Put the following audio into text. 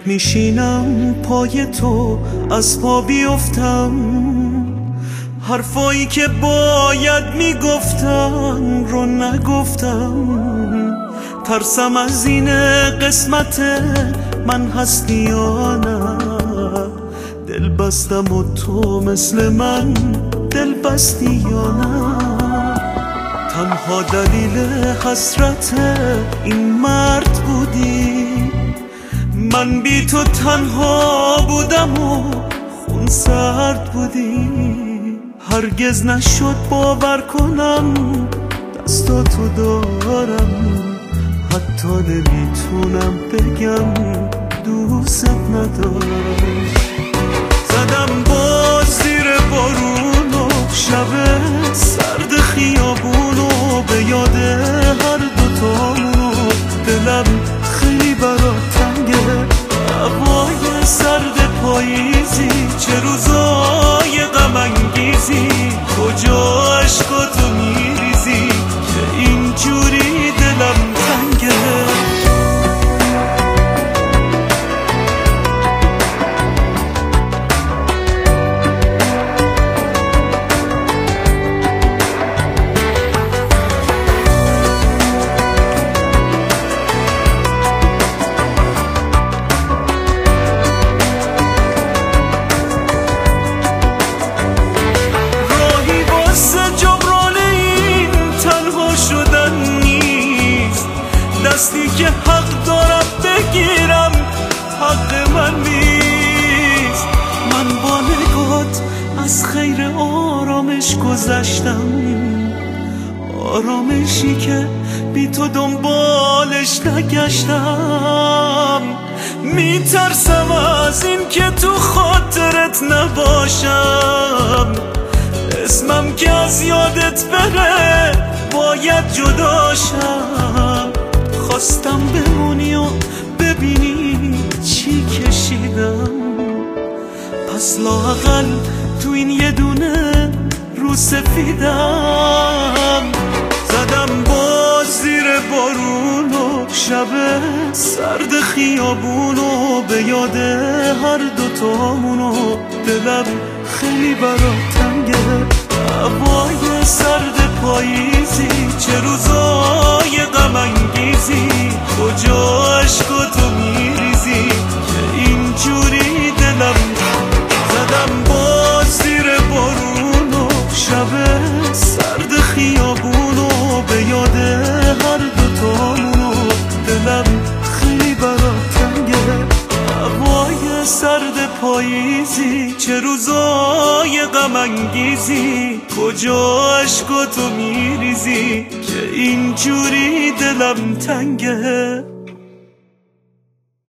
میشینم پای تو از پا بیفتم، حرفایی که باید میگفتم رو نگفتم. ترسم از این قسمت من هستی یا نه، دل بستم و تو مثل من دل بستی یا نه. تنها دلیل حسرت این مرد بودی، من بی تو تنها بودم و خون سرد بودی. هرگز نشد باور کنم دستاتو دارم، حتی نمیتونم بگم دوست ندارم. زدم باز زیر بارون و شب سرد خیابون و به یاد هر دوتامون. دلم خیلی برات تنگه، هوای سرد پاییزی، چه روزای غم انگیزی، کجا عشقاتو میریزی که اینجوری دلم تنگه. دستی که حق دارم بگیرم حق من نیست. من با نگات از خیر آرامش گذشتم، آرامشی که بی تو دنبالش نگشتم. میترسم از این که تو خاطرت نباشم، اسمم که از یادت بره باید جداشم. خواستم بمونی و ببینی چی کشیدم، پس لااقل تو این یه دونه رو سفیدم. زدم باز زیر بارون و شب سرد خیابون و به یاد هر دوتامون. و دلم خیلی برات تنگه، هوای سرد پاییزی، چه روزای غم انگیزی، کجا عشقاتو میریزی که اینجوری دلم. زدم باز زیر بارون و شب سرد خیابون و به یاد هر دوتامون. و دلم خیلی برات تنگه، هوای سرد پاییزی، چه روزای غم انگیزی، کجا عشقاتو میریزی که اینجوری دلم تنگه.